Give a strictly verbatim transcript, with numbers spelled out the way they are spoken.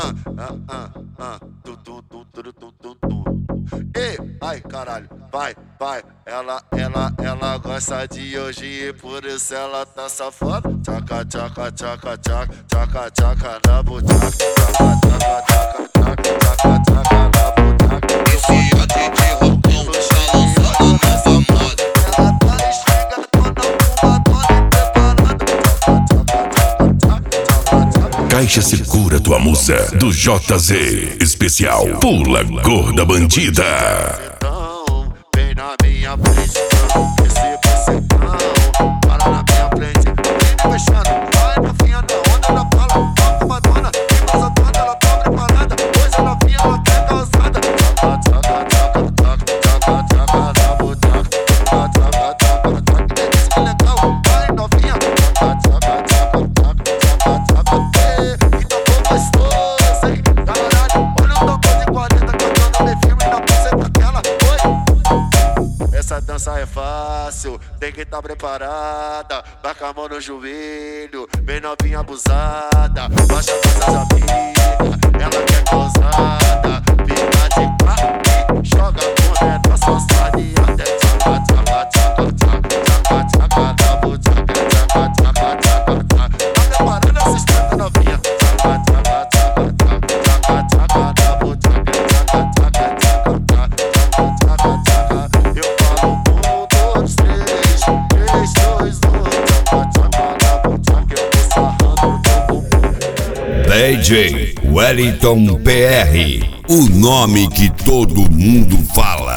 ah, ah, ah, ah, tu, tu, tu, tu, tu, tu, tu. Ei, ai, caralho, vai, vai. Ela, ela, ela gosta de hoje e por isso ela tá safada. Tchaca, tchaca, tchaca, tchaca, tchaca, tchaca na buchaca. Tchaca, tchaca, tchaca, tchaca, tchaca, tchaca na buchaca. Viciado de roupão, balançando a nova moda. Ela tá esfregando na fumadona e preparando. Caixa Segura Tua Musa, do J Z. Especial Pula Gorda Bandida. Então, vem na minha frente, não, esse bucetão. Para na minha frente, vem me fechando. Vai novinha da onda, ela fala, tá com uma dona. E mais a dona, ela tá preparada. Hoje a novinha, ela quer causada. Tchaca, tchaca, tchaca, tchaca, tchaca, tchaca na buchaca. Tchaca, tchaca, tchaca, tchaca, que delícia, que legal. Vai novinha, tchaca, tchaca, tchaca, tchaca, tchaca, tchaca. E tocou gostoso, hein? Caralho, olha o tambor de quarenta cantando bem firme na buceta dela. Oi! Essa dança é fácil, tem que tá preparada. Vai com a mão no joelho, bem novinha abusada. Baixa a dança amiga, ela quer causada. Fica de quatro, joga com ela só e até tchaca, tchaca, tchaca, tchaca, tchaca, tchaca na buchaca. Tchaca, tchaca, tchaca, tchaca. Tá preparando essa estrada novinha. Tchaca, tchaca, tchaca, tchaca, tchaca, tchaca na buchaca. Tchaca, tchaca, tchaca, tchaca, tchaca, tchaca. Eu falo um, dois, três, três, dois, um. Tchaca, tchaca na buchaca, eu vou sarrando no teu bumbum. D J Wellington P R, o nome que todo mundo fala.